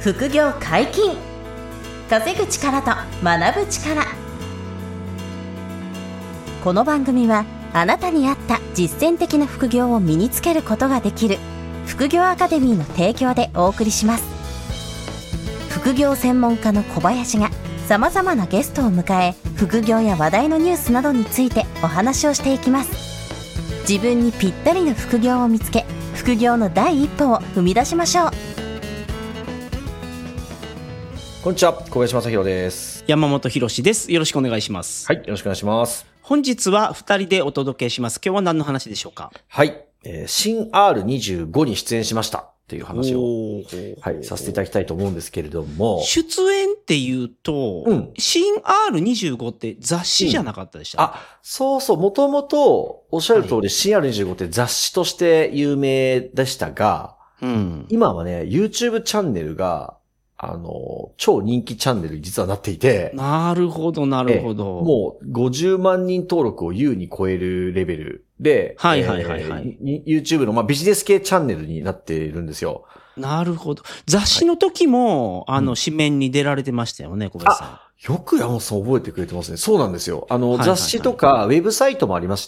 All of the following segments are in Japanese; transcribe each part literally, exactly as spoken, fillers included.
副業解禁。稼ぐ力と学ぶ力。この番組はあなたに合った実践的な副業を身につけることができる副業アカデミーの提供でお送りします。副業専門家の小林がさまざまなゲストを迎え、副業や話題のニュースなどについてお話をしていきます。自分にぴったりの副業を見つけ、副業の第一歩を踏み出しましょう。 こんにちは、小林正弘です。 山本博史です。よろしくお願いします。 はい、よろしくお願いします。 本日はふたりでお届けします。今日は何の話でしょうか？ はい、えー、新 アールにじゅうご に出演しましたっていう話を、はい、させていただきたいと思うんですけれども。 出演っていうと、うん、新 アールにじゅうご って雑誌じゃなかったでした、 うん、あ、そうそう、もともとおっしゃる通り、はい、新 アールにじゅうご って雑誌として有名でしたが、うん、今はね、YouTube チャンネルがあの、超人気チャンネルに実はなっていて。 なるほど、なるほど。 もうごじゅうまんにん登録を優に超えるレベルで、 はいはいはいはい。 えー、YouTube の、まあ、ビジネス系チャンネルになっているんですよ。 なるほど。雑誌の時も、はい、あの、紙面に出られてましたよね、小林さん。 あ、よく山本さん覚えてくれてますね。そうなんですよ。あの、はいはいはい、雑誌とかウェブサイトもありまして、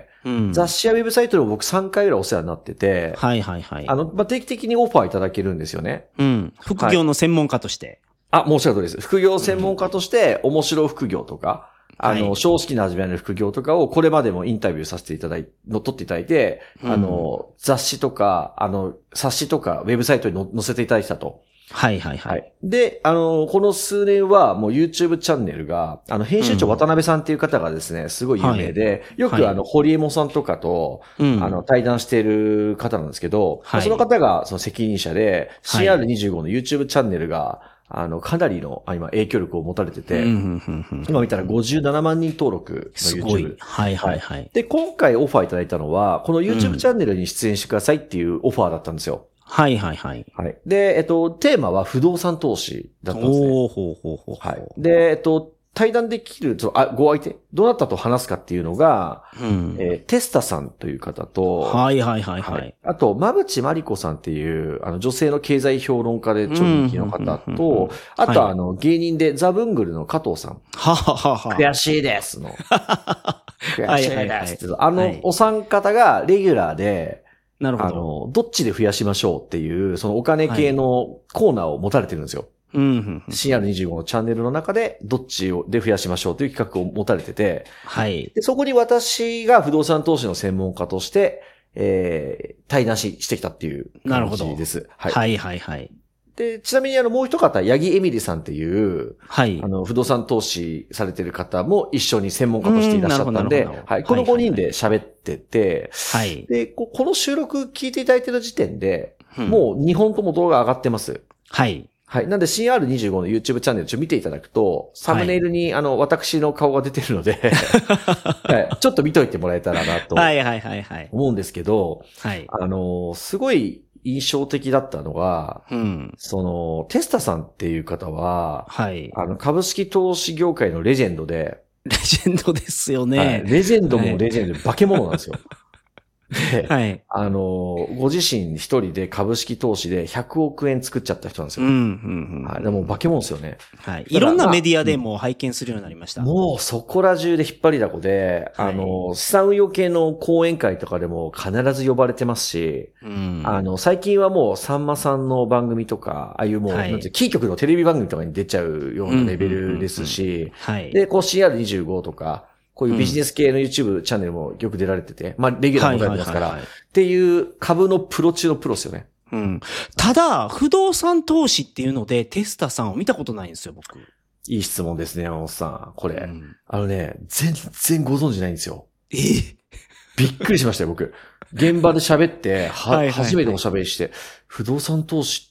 うん、雑誌やウェブサイトでも僕さんかいぐらいお世話になってて、 はいはいはい。 あの、まあ、定期的にオファーいただけるんですよね。 うん。副業の専門家として。 はい、あ、申し訳ないです。副業専門家として、面白副業とか、あの、はい、正直な始められる副業とかをこれまでもインタビューさせていただいて、の、取っていただいて、うん、あの、雑誌とか、あの、冊子とか、ウェブサイトにの載せていただいてたと。 はいはいはい。はい、 で、あの、この数年はもう YouTube チャンネルが、あの、編集長渡辺さんっていう方がですね、すごい有名で、はい、よくあの、ホリエモンさんとかと、はい、あの、対談している方なんですけど、はい、その方がその責任者で、シーアールにじゅうご の YouTube チャンネルが、あの、かなりの、今、影響力を持たれてて、今見たらごじゅうななまんにん登録の YouTube。 すごい。はいはいはい。 で、今回オファーいただいたのは、この YouTube チャンネルに出演してくださいっていうオファーだったんですよ。 はいはいはい。 はい。で、えっと、テーマは不動産投資だったんですね。 おー、ほうほうほう。 はい。で、えっと、対談できる、あ、ご相手、どなたと話すかっていうのが、うんえー、テスタさんという方と、 はいはいはいはい。はい、 あと、馬淵真理子さんっていう、あの、女性の経済評論家で超人気の方と、あと、あの、芸人でザ・ブングルの加藤さん。 はははは。 悔しいですの。悔しいです。あの、お三方がレギュラーで、 なるほど。 あの、どっちで増やしましょうっていう、そのお金系のコーナーを持たれてるんですよ。 うん、 シーアールにじゅうご のチャンネルの中で、どっちをで増やしましょうという企画を持たれてて、 はい。 で、そこに私が不動産投資の専門家として、えー、対談ししてきたっていう感じです。 はい、はいはいはい。 で、ちなみにあの、もう一方、八木エミリさんっていう、 はい。 あの、不動産投資されてる方も一緒に専門家としていらっしゃったんで、はい。このごにんで喋ってて、 はい。 で、この収録聞いていただいてる時点で、うん、もうにほんとも動画上がってます。 はい。 はい。なんで シーアールにじゅうご の YouTube チャンネルちょっと見ていただくと、サムネイルに、はい、あの、私の顔が出てるので、はい。ちょっと見といてもらえたらなと。 はいはいはいはい。 思うんですけど、 はい。 あの、すごい印象的だったのが、 うん。 その、テスタさんっていう方は、 はい。 あの、株式投資業界のレジェンドで、 レジェンドですよね。 はい、レジェンドもレジェンドで化け物なんですよ。で、 はい。 あの、ご自身一人で株式投資でひゃくおくえん作っちゃった人なんですよ。 うん、うん、うん。 はい。でも化け物ですよね。 はい。いろんなメディアでも拝見するようになりました。 もうそこら中で引っ張りだこで、はい、あの、資産運用系の講演会とかでも必ず呼ばれてますし、うん、あの、最近はもうさんまさんの番組とか、ああいうもう、はい、なんてキー局のテレビ番組とかに出ちゃうようなレベルですし、 はい。 で、こう シーアールにじゅうご とか、こういうビジネス系の YouTube チャンネルもよく出られてて、まあ、レギュラーも出られてますから、っていう株のプロ中のプロですよね。 うん。ただ、不動産投資っていうので、テスタさんを見たことないんですよ、僕。 いい質問ですね、山本さん。これ。うん、あのね、全然ご存知ないんですよ。 えびっくりしましたよ、僕。現場で喋って、は、はいはいはい、初めておしゃべりして、不動産投資って、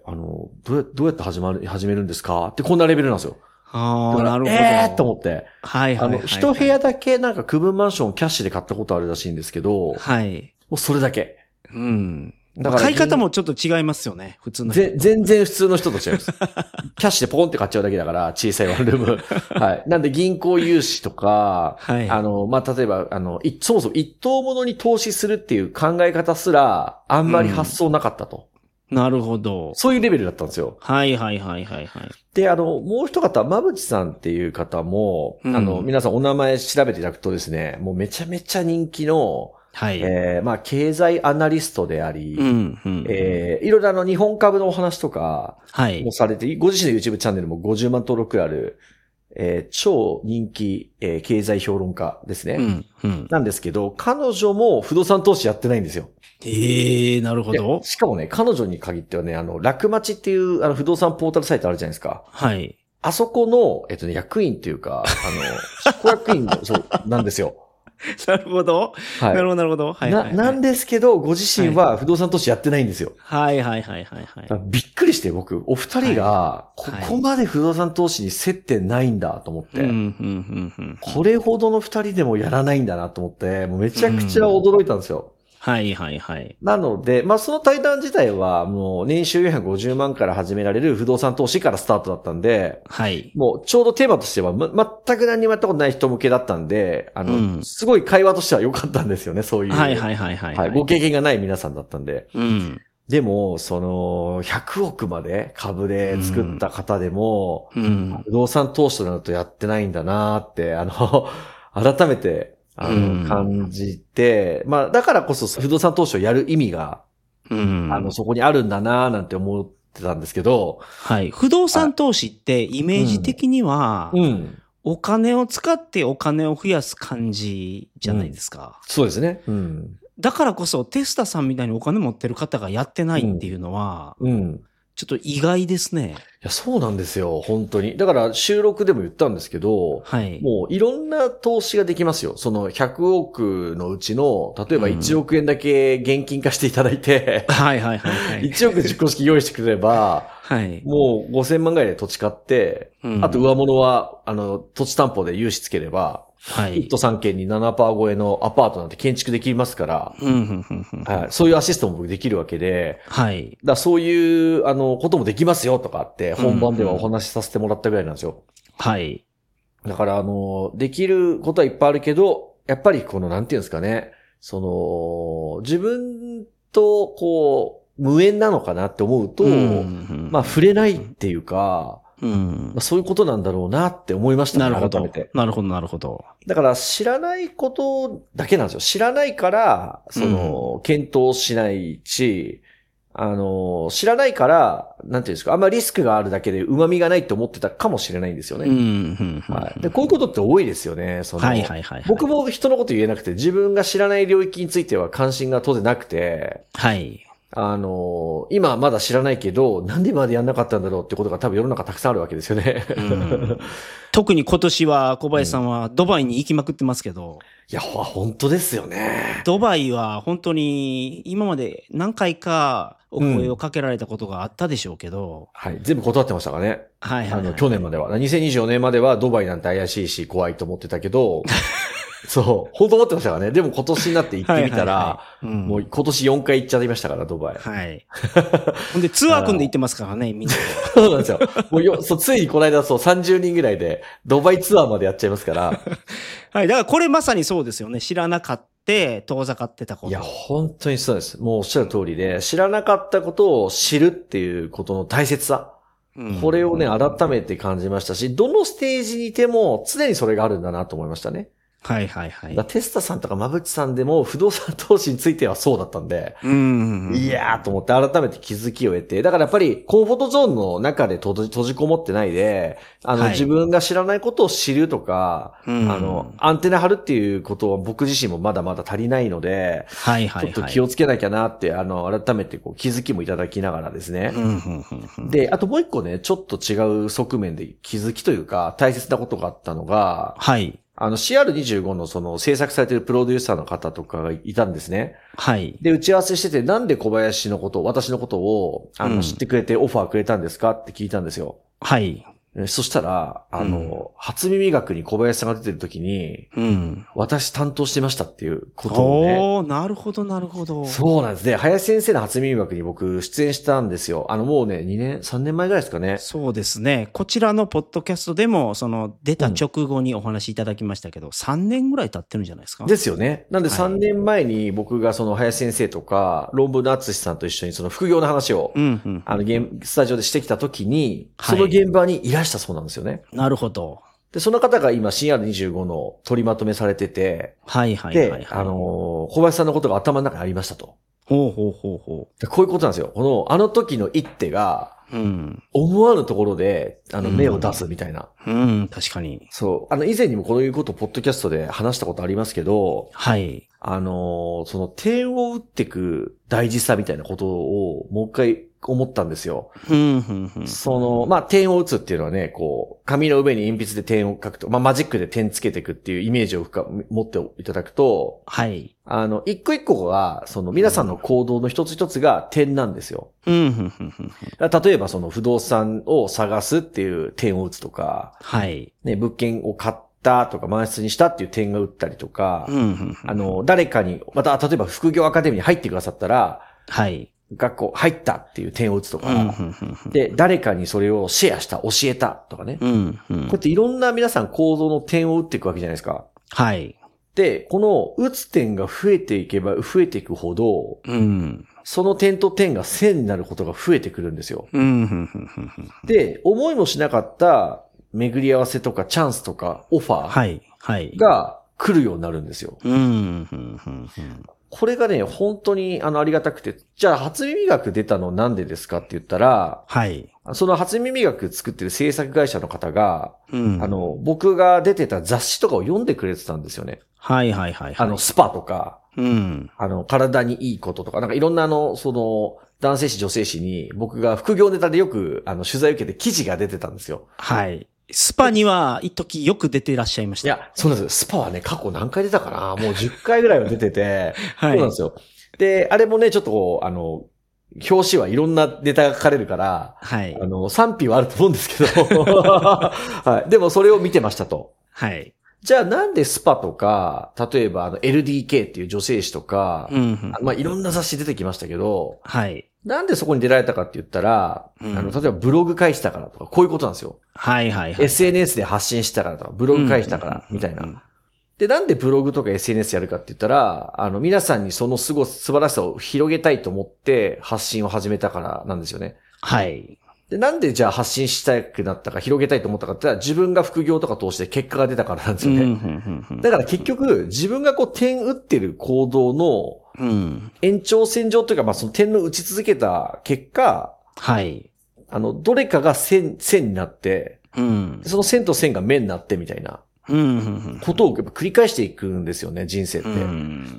あの、どうや、どうやって始まる、始めるんですかってこんなレベルなんですよ。 ああ、なるほど。 えーと思って。 はいはいはい、はい。 あの、一部屋だけなんか区分マンションをキャッシュで買ったことあるらしいんですけど、 はい。 もうそれだけ。 うん。だから買い方もちょっと違いますよね、普通の人。 ぜ全然普通の人と違います。キャッシュでポンって買っちゃうだけだから、小さいワンルーム。はい。なんで銀行融資とか、はい。あの、まあ、例えば、あの、い、そもそも一等物に投資するっていう考え方すら、あんまり発想なかったと。 なるほど。 そういうレベルだったんですよ。 はいはいはいはいはい。 で、あの、もう一方、まぶちさんっていう方も、うん、あの、皆さんお名前調べていただくとですね、もうめちゃめちゃ人気の、はい。えー、まあ、経済アナリストであり、うんうん、えー、いろいろあの、日本株のお話とか、はい。もされて、ご自身の YouTube チャンネルもごじゅうまん登録ある、えー、超人気、えー、経済評論家ですね。うんうん、なんですけど、彼女も不動産投資やってないんですよ。 ええー、なるほど。 しかもね、彼女に限ってはね、あの、楽町っていう、あの、不動産ポータルサイトあるじゃないですか。はい。あそこの、えっとね、役員っていうか、あの、執行役員の、そう、なんですよ。 なるほど。はい。なるほど、なるほど。はい、はい、 な、なんですけど、ご自身は不動産投資やってないんですよ。 はい、はい、はい、はい。はい、 びっくりして、僕、お二人が、ここまで不動産投資に接点ないんだと思って、これほどの二人でもやらないんだなと思って、もうめちゃくちゃ驚いたんですよ。 はいはいはい。 なので、まあその対談自体はもう年収よんひゃくごじゅうまんから始められる不動産投資からスタートだったんで、はい。もうちょうどテーマとしては、ま、全く何にもやったことない人向けだったんで、あの、うん、すごい会話としては良かったんですよね、そういう。 はいはいはいはい、はい。 ご経験がない皆さんだったんで。うん。でも、その、ひゃくおくまで株で作った方でも、うん、不動産投資となるとやってないんだなーって、あの、改めて、あの、うん、感じて、まあ、だからこそ不動産投資をやる意味が、うん、あの、そこにあるんだなーなんて思ってたんですけど。 はい。不動産投資ってイメージ的には、うんうん、お金を使ってお金を増やす感じじゃないですか。 うん、そうですね。うん。 だからこそテスタさんみたいにお金持ってる方がやってないっていうのは、うん。うんちょっと意外ですね。 いや、そうなんですよ。本当に。だから収録でも言ったんですけど、はい。もういろんな投資ができますよ。そのひゃくおくのうちの、例えばいちおくえんだけ現金化していただいて、うん、はいはいはい、はい。いちおく実行式用意してくれれば、はい。もうごせんまんぐらいで土地買って、うん、あと上物は、あの、土地担保で融資つければ、はい。いっとさんけんに ななパーセント 超えのアパートなんて建築できますから、うんうんうんうんはい、そういうアシストもできるわけで、はい。だそういう、あの、こともできますよとかって、本番ではお話しさせてもらったぐらいなんですよ。はい。だから、あの、できることはいっぱいあるけど、やっぱりこの、なんていうんですかね、その、自分と、こう、無縁なのかなって思うと、うんうん、まあ、触れないっていうか、うんまあ、そういうことなんだろうなって思いましたね。なるほど。改めて。 なるほど、なるほど。 だから知らないことだけなんですよ。知らないから、その、うん、検討しないし、あの、知らないから、なんていうんですか、あんまりリスクがあるだけで旨味がないって思ってたかもしれないんですよね。うんうんうんはい、でこういうことって多いですよね。そのはいはいはい、はい。僕も人のこと言えなくて、自分が知らない領域については関心が当然なくて、はい。あの、今まだ知らないけど、なんで今までやんなかったんだろうってことが多分世の中たくさんあるわけですよね。うん、 特に今年は小林さんはドバイに行きまくってますけど。 いや、本当ですよね。 ドバイは本当に今まで何回かお声をかけられたことがあったでしょうけど。 うん、はい。全部断ってましたからね。はいはい、はい。あの、去年までは。にせんにじゅうよねんまではドバイなんて怪しいし怖いと思ってたけど、そう。本当思ってましたからね。でも今年になって行ってみたら、はいはいはいうん、もう今年よんかい行っちゃいましたから、ドバイ。はい。 ほんで、ツアー組んで行ってますからね、みんな。 そうなんですよ。もうよ、そう、ついにこの間、そう、さんじゅうにんぐらいで、ドバイツアーまでやっちゃいますから。 はい。だからこれまさにそうですよね。知らなかった、遠ざかってたこと。 いや、本当にそうです。もうおっしゃる通りで、知らなかったことを知るっていうことの大切さ。うん、これをね、改めて感じましたし、どのステージにいても常にそれがあるんだなと思いましたね。 はいはいはい。 だテスタさんとかまぶちさんでも不動産投資についてはそうだったんで、うんいやーと思って改めて気づきを得て、だからやっぱりコンフォートゾーンの中で閉じ閉じこもってないで、あの、はい、自分が知らないことを知るとか、あの、アンテナ張るっていうことは僕自身もまだまだ足りないので、はいはいはい、ちょっと気をつけなきゃなって、あの、改めてこう気づきもいただきながらですね。で、あともう一個ね、ちょっと違う側面で気づきというか大切なことがあったのが、はい。あの シーアールにじゅうご のその制作されているプロデューサーの方とかがいたんですね。はい。で、打ち合わせしててなんで小林のこと、私のことをあの、うん、知ってくれてオファーくれたんですかって聞いたんですよ。はい。 そしたら、あの、うん、初耳学に小林さんが出てる時に、うん、私担当してましたっていうことをね。 おー、なるほど、なるほど。 そうなんですね。林先生の初耳学に僕出演したんですよ。あの、もうね、にねん、さんねんまえぐらいですかね。 そうですね。こちらのポッドキャストでも、その、出た直後にお話しいただきましたけど、うん、さんねんぐらい経ってるんじゃないですか。 ですよね。なんでさんねんまえに僕がその林先生とか、論文の厚さんと一緒にその副業の話を、うんうんうん、あの、スタジオでしてきた時に、その現場にいらしたそうなんですよね。 なるほど。 で、その方が今 シーアールにじゅうご の取りまとめされてて、 はいはいはい、はい。 で、あのー、小林さんのことが頭の中にありましたと。 ほうほうほうほう。 で、こういうことなんですよ。この、あの時の一手が、うん、思わぬところで、あの、芽を出すみたいな。 うん、うん、確かに。 そう。あの、以前にもこういうことをポッドキャストで話したことありますけど、 はい。 あのー、その点を打っていく大事さみたいなことをもう一回思ったんですよ。その、まあ、点を打つっていうのはね、こう、紙の上に鉛筆で点を書くと、まあ、マジックで点つけていくっていうイメージを深持っていただくと、 はい。 あの、一個一個が、その皆さんの行動の一つ一つが点なんですよ。例えばその不動産を探すっていう点を打つとか、 はい。 ね、物件を買ったとか満室にしたっていう点が打ったりとか、あの、誰かに、また例えば副業アカデミーに入ってくださったら、 はい。 学校入ったっていう点を打つとか、で、誰かにそれをシェアした、教えたとかね。うんうん、こうやっていろんな皆さん行動の点を打っていくわけじゃないですか。 はい。 で、この打つ点が増えていけば増えていくほど、うん、その点と点が線になることが増えてくるんですよ。うん、で、思いもしなかった巡り合わせとかチャンスとかオファーが来るようになるんですよ。これがね、本当にあのありがたくて、じゃあ初耳学出たのなんでですかって言ったら、 はい。 その初耳学作ってる制作会社の方が、うん、あの、僕が出てた雑誌とかを読んでくれてたんですよね。 はいはいはい、はい。 あの、スパとか、うん、あの、体にいいこととか、なんかいろんなあの、その、男性誌女性誌に僕が副業ネタでよくあの取材受けて記事が出てたんですよ。 はい。スパには一時よく出ていらっしゃいました。 いや、そうなんです。スパはね、過去何回出たかなもうじゅっかいぐらいは出てて、はい。そうなんですよ。で、あれもね、ちょっとこう、あの、表紙はいろんなネタが書かれるから、はい。あの、賛否はあると思うんですけど、はい。でもそれを見てましたと。 はい。 じゃあなんでスパとか、例えばあの エルディーケー っていう女性誌とか、うんうん、まあいろんな雑誌出てきましたけど、 はい。 なんでそこに出られたかって言ったら、うん、あの、例えばブログ返したからとか、こういうことなんですよ。 はいはいはい。 エスエヌエス で発信したからとか、ブログ返したから、みたいな。で、なんでブログとか エスエヌエス やるかって言ったら、あの、皆さんにそのすご、素晴らしさを広げたいと思って発信を始めたからなんですよね。 はい。 で、なんでじゃあ発信したくなったか、広げたいと思ったかって言ったら、自分が副業とか通して結果が出たからなんですよね。だから結局、自分がこう点打ってる行動の、うん、延長線上というか、まあその点の打ち続けた結果、 はい。 あの、どれかが線、線になって、うん、その線と線が面になってみたいな、ことをやっぱ繰り返していくんですよね、人生って。うん、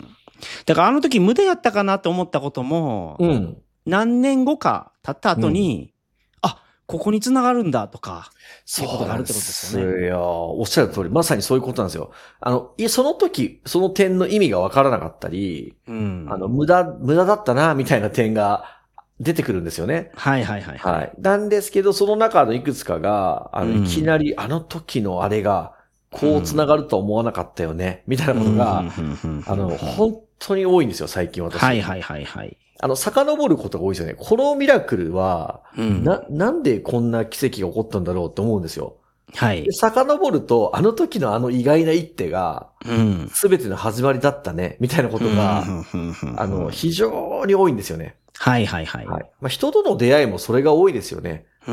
だからあの時無駄やったかなと思ったことも、うん、何年後か経った後に、うん、あ、ここに繋がるんだとか、そういうことがあるってことですよね。 いや、おっしゃる通り、まさにそういうことなんですよ。あの、その時、その点の意味がわからなかったり、うん、あの、無駄、無駄だったな、みたいな点が出てくるんですよね。 はいはいはい。 はい。なんですけど、その中のいくつかが、あの、いきなり、あの時のあれが、こう繋がるとは思わなかったよね、みたいなことが、あの、本当に多いんですよ、最近私。 はいはいはいはい。 あの、遡ることが多いですよね。このミラクルは、うん、な、なんでこんな奇跡が起こったんだろうって思うんですよ。 はい。 で、遡ると、あの時のあの意外な一手が、すべての始まりだったね、みたいなことが、あの、非常に多いんですよね。 はいはいはい。はい。 まあ、人との出会いもそれが多いですよね。うん、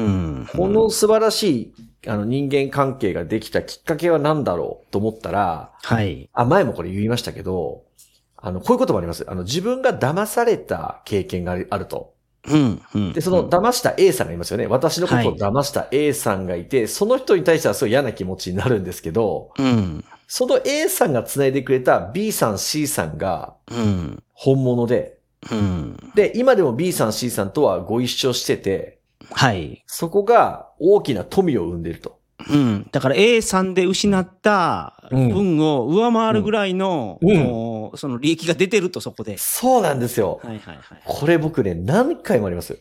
この素晴らしい、あの、人間関係ができたきっかけは何だろうと思ったら、 はい。 あ、前もこれ言いましたけど、あの、こういうこともあります。あの、自分が騙された経験があると。 うん、うん。 で、その騙した A さんがいますよね。私のことを騙した A さんがいて、はい、その人に対してはすごい嫌な気持ちになるんですけど、 うん。 その A さんが繋いでくれた B さん、C さんが、本物で、 うん。 で、今でも B さん、C さんとはご一緒してて、 はい。 そこが大きな富を生んでいると。 うん。だから A さんで失った分を上回るぐらいの、うんもうその利益が出てるとそこで。 そうなんですよ。 はいはいはい。 これ僕ね、何回もあります。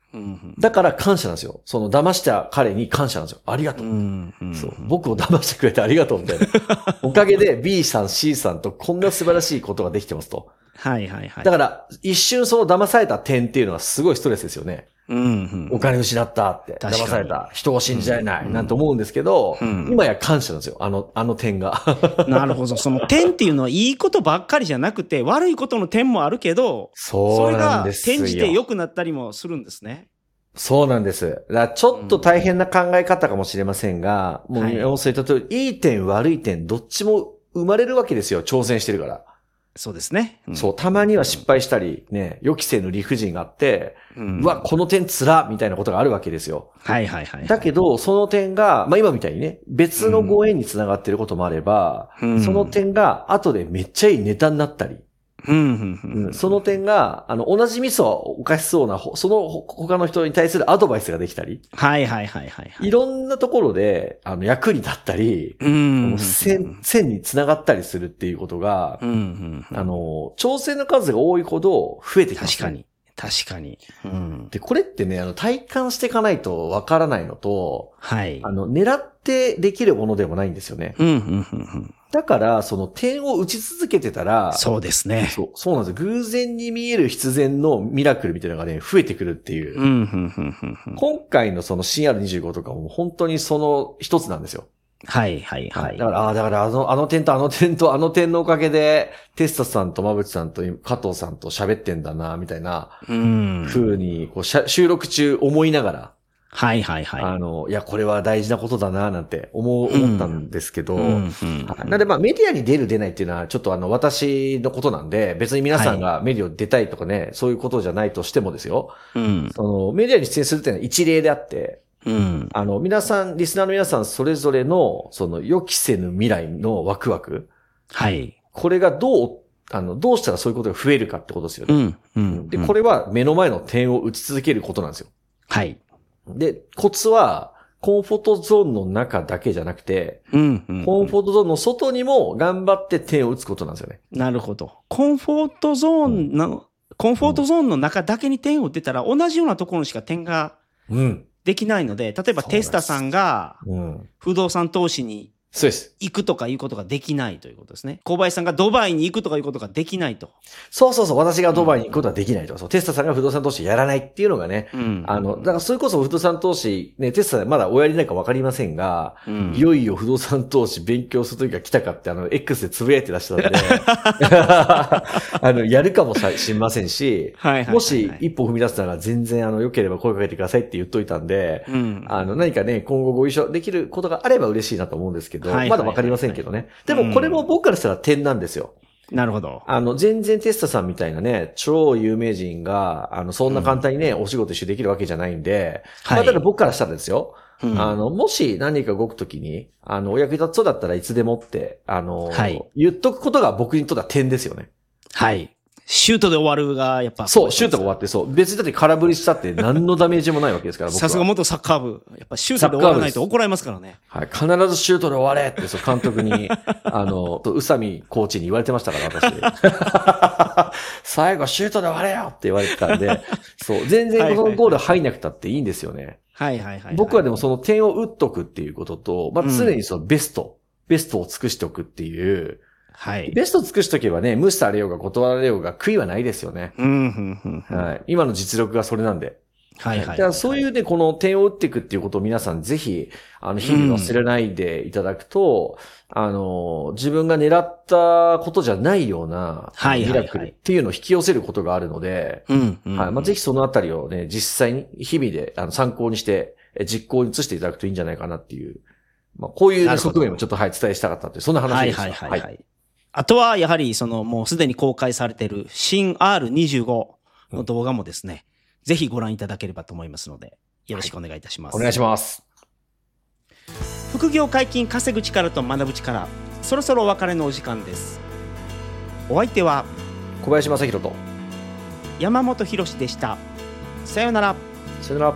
うん、 だから感謝なんですよ。その騙した彼に感謝なんですよ。ありがとう。 うんうん、 そう僕を騙してくれてありがとうみたいな。おかげで B さん C さんとこんな素晴らしいことができてますと。 はいはいはい。 だから一瞬その騙された点っていうのはすごいストレスですよね。 うんうん、 お金失ったって。騙された。人を信じられない。なんて思うんですけど、うん、今や感謝なんですよ。あの、あの点が。 なるほど。その点っていうのはいいことばっかりじゃなくて、悪いことの点もあるけど、 そうなんですよ。 それが転じて良くなったりもするんですね。 そうなんです。だからちょっと大変な考え方かもしれませんが、うん、もう、要するに、例えば、いい点、悪い点、どっちも生まれるわけですよ。挑戦してるから。 そうですね、 うん。そう、たまには失敗したり、ね、予期せぬ理不尽があって、うん、うわ、この点つらみたいなことがあるわけですよ。 はいはいはい、はい。 だけど、その点が、まあ今みたいにね、別のご縁につながっていることもあれば、うん、その点が後でめっちゃいいネタになったり、 うんうんうん、 その点が、あの、同じミスはおかしそうな、その他の人に対するアドバイスができたり。 はいはいはいはい、はい。 いろんなところで、あの、役に立ったり、 うん、 線、線につながったりするっていうことが、 うんうんうん、 あの、挑戦の数が多いほど増えてきます、ね。 確かに。確かに。うん、 で、これってね、あの、体感していかないとわからないのと、 はい。 あの、狙ってできるものでもないんですよね。 うんうんうんうんだから、その点を打ち続けてたら、 そうですね。 そう、そうなんですよ。偶然に見える必然のミラクルみたいなのがね、増えてくるっていう。 うんうんうんうん、 今回のその シーアールにじゅうご とかも本当にその一つなんですよ。 はいはいはい。 だから、ああ、だからあの、あの点とあの点とあの点のおかげで、テスタさんと馬淵さんと加藤さんと喋ってんだな、みたいな、 うん。 風に、こう、収録中思いながら、 はいはいはい。 あの、いや、これは大事なことだな、なんて思う、思ったんですけど、うんうんうん、なんでまあメディアに出る出ないっていうのはちょっとあの私のことなんで、別に皆さんがメディアに出たいとかね、はい、そういうことじゃないとしてもですよ、 うん、 そのメディアに出演するっていうのは一例であって、 うん、 あの、皆さん、リスナーの皆さんそれぞれの、その予期せぬ未来のワクワク。 はい。 これがどう、あの、どうしたらそういうことが増えるかってことですよね。 うんうん、 で、これは目の前の点を打ち続けることなんですよ。 はい。 で、コツは、コンフォートゾーンの中だけじゃなくて、 うんうんうん、 コンフォートゾーンの外にも頑張って点を打つことなんですよね。 なるほど。コンフォートゾーンの、うん、コンフォートゾーンの中だけに点を打ってたら、同じようなところにしか点ができないので、例えばテスタさんが不動産投資にそうです。 行くとかいうことができないということですね。小林さんがドバイに行くとかいうことができないと。 そうそうそう。私がドバイに行くことはできないと。うん、そうテスタさんが不動産投資やらないっていうのがね。 うん、 あの、だからそれこそ不動産投資、ね、テスタまだおやりになるかわかりませんが、うん、いよいよ不動産投資勉強する時が来たかって、あの、X でつぶやいてらっしゃったんで、あの、やるかもしれませんし、 はいはいはいはい、 もし一歩踏み出すなら全然あの、良ければ声かけてくださいって言っといたんで、 うん、 あの、何かね、今後ご一緒できることがあれば嬉しいなと思うんですけど、はいはいはいはい、まだわかりませんけどね。でもこれも僕からしたら点なんですよ。 うん、なるほど。 あの、全然テスタさんみたいなね、超有名人が、あの、そんな簡単にね、うん、お仕事一緒できるわけじゃないんで、はい、まあ、ただ僕からしたらですよ。うん、あの、もし何か動くときに、あの、お役立つそうだったらいつでもって、あの、はい、言っとくことが僕にとっては点ですよね。 はい。シュートで終わるが、やっぱ。 そう、シュートが終わって、そう。別にだって空振りしたって何のダメージもないわけですから、僕は。 さすが元サッカー部。やっぱシュートで終わらないと怒られますからね。 はい。必ずシュートで終われって、そう、監督に、あの、宇佐美コーチに言われてましたから、私。最後シュートで終われよって言われてたんで、そう、全然このゴール入んなくたっていいんですよね。 はいはいはい。 僕はでもその点を打っとくっていうことと、まあ、常にそのベスト、うん、ベストを尽くしておくっていう、 はい。 ベスト尽くしとけばね、無視されようが断られようが悔いはないですよね。 うん、うん、うん。 はい。今の実力がそれなんで。 はいはい、はい。 じゃあそういうね、この点を打っていくっていうことを皆さんぜひ、あの、日々忘れないでいただくと、うん、あの、自分が狙ったことじゃないような、 はい。 ミラクルっていうのを引き寄せることがあるので、 うん、うん。 はい。まあ、ぜひそのあたりをね、実際に日々であの参考にして、実行に移していただくといいんじゃないかなっていう、まあ、こういう、ね、側面をちょっとはい、伝えしたかったっていう、そんな話です。 はいはいはい、はい。はい。あとは、やはり、その、もうすでに公開されている、新 アールにじゅうご の動画もですね、うん、ぜひご覧いただければと思いますので、よろしくお願いいたします。 はい、お願いします。 副業解禁、稼ぐ力と学ぶ力、そろそろお別れのお時間です。お相手は、 小林正弘と、 山本博史でした。さようなら。 さようなら。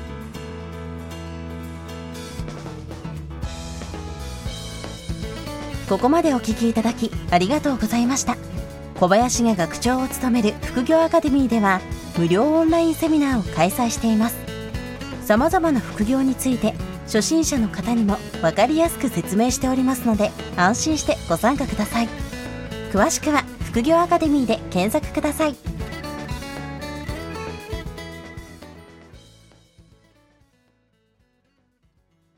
ここまでお聞きいただきありがとうございました。小林が学長を務める副業アカデミーでは、 無料オンラインセミナーを開催しています。様々な副業について初心者の方にも分かりやすく説明しておりますので、安心してご参加ください。詳しくは副業アカデミーで検索ください。